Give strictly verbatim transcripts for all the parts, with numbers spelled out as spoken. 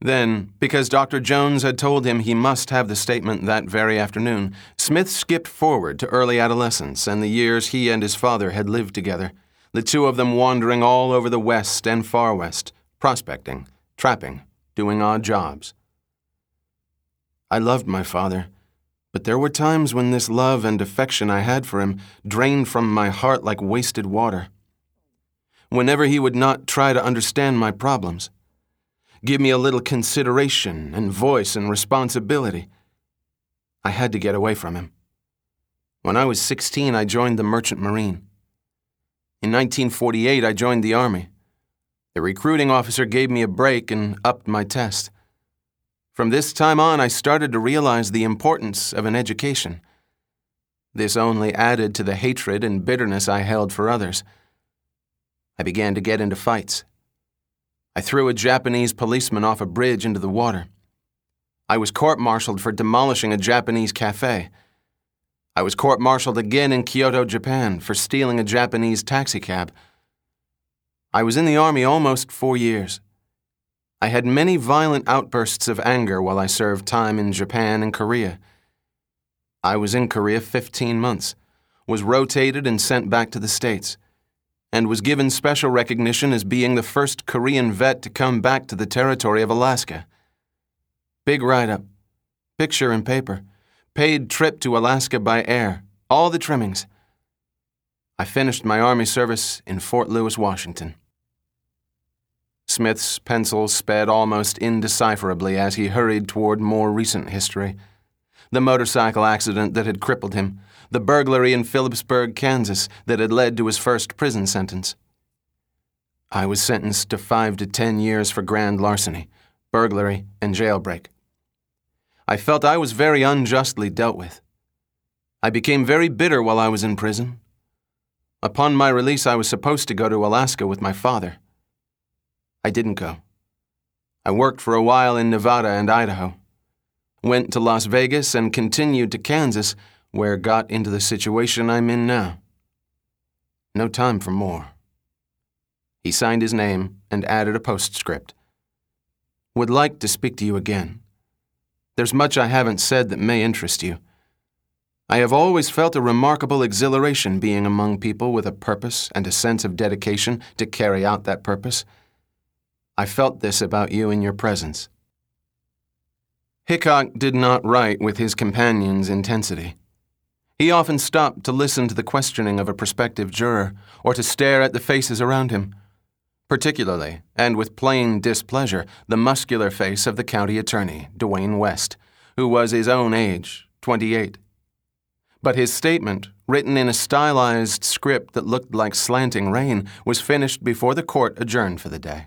Then, because Doctor Jones had told him he must have the statement that very afternoon, Smith skipped forward to early adolescence and the years he and his father had lived together, the two of them wandering all over the West and Far West, prospecting, trapping, doing odd jobs. I loved my father, but there were times when this love and affection I had for him drained from my heart like wasted water. Whenever he would not try to understand my problems, give me a little consideration and voice and responsibility, I had to get away from him. When I was sixteen, I joined the Merchant Marine. In nineteen forty-eight, I joined the Army. The recruiting officer gave me a break and upped my test. From this time on, I started to realize the importance of an education. This only added to the hatred and bitterness I held for others. I began to get into fights. I threw a Japanese policeman off a bridge into the water. I was court-martialed for demolishing a Japanese cafe. I was court-martialed again in Kyoto, Japan, for stealing a Japanese taxicab. I was in the Army almost four years. I had many violent outbursts of anger while I served time in Japan and Korea. I was in Korea fifteen months, was rotated and sent back to the States, and was given special recognition as being the first Korean vet to come back to the territory of Alaska. Big write-up, picture and paper, paid trip to Alaska by air, all the trimmings. I finished my Army service in Fort Lewis, Washington. Smith's pencil sped almost indecipherably as he hurried toward more recent history. The motorcycle accident that had crippled him, the burglary in Phillipsburg, Kansas, that had led to his first prison sentence. I was sentenced to five to ten years for grand larceny, burglary, and jailbreak. I felt I was very unjustly dealt with. I became very bitter while I was in prison. Upon my release, I was supposed to go to Alaska with my father. I didn't go. I worked for a while in Nevada and Idaho, went to Las Vegas, and continued to Kansas, where got into the situation I'm in now. No time for more. He signed his name and added a postscript. Would like to speak to you again. There's much I haven't said that may interest you. I have always felt a remarkable exhilaration being among people with a purpose and a sense of dedication to carry out that purpose. I felt this about you in your presence. Hickok did not write with his companion's intensity. He often stopped to listen to the questioning of a prospective juror or to stare at the faces around him, particularly, and with plain displeasure, the muscular face of the county attorney, Dwayne West, who was his own age, twenty-eight. But his statement, written in a stylized script that looked like slanting rain, was finished before the court adjourned for the day.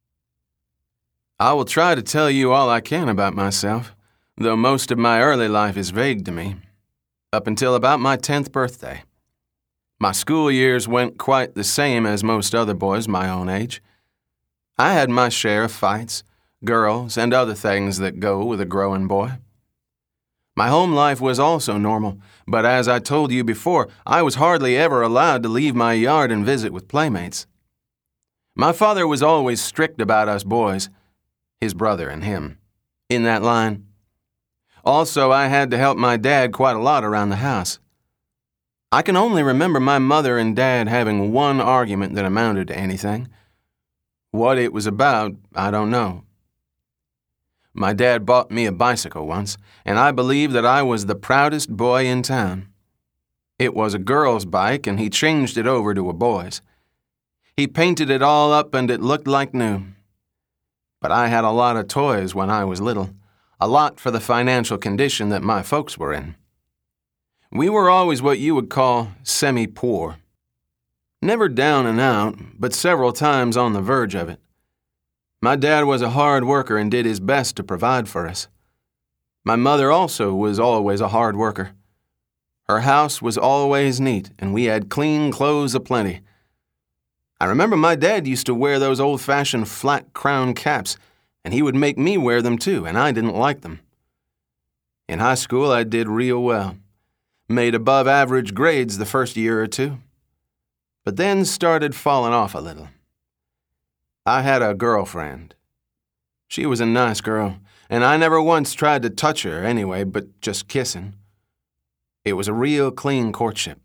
I will try to tell you all I can about myself, though most of my early life is vague to me, up until about my tenth birthday. My school years went quite the same as most other boys my own age. I had my share of fights, girls, and other things that go with a growing boy. My home life was also normal, but as I told you before, I was hardly ever allowed to leave my yard and visit with playmates. My father was always strict about us boys, his brother and him, in that line. Also, I had to help my dad quite a lot around the house. I can only remember my mother and dad having one argument that amounted to anything. What it was about, I don't know. My dad bought me a bicycle once, and I believe that I was the proudest boy in town. It was a girl's bike, and he changed it over to a boy's. He painted it all up, and it looked like new. But I had a lot of toys when I was little, a lot for the financial condition that my folks were in. We were always what you would call semi-poor. Never down and out, but several times on the verge of it. My dad was a hard worker and did his best to provide for us. My mother also was always a hard worker. Her house was always neat, and we had clean clothes aplenty. I remember my dad used to wear those old-fashioned flat-crown caps, and he would make me wear them too, and I didn't like them. In high school, I did real well. Made above-average grades the first year or two, but then started falling off a little. I had a girlfriend. She was a nice girl, and I never once tried to touch her anyway but just kissing. It was a real clean courtship.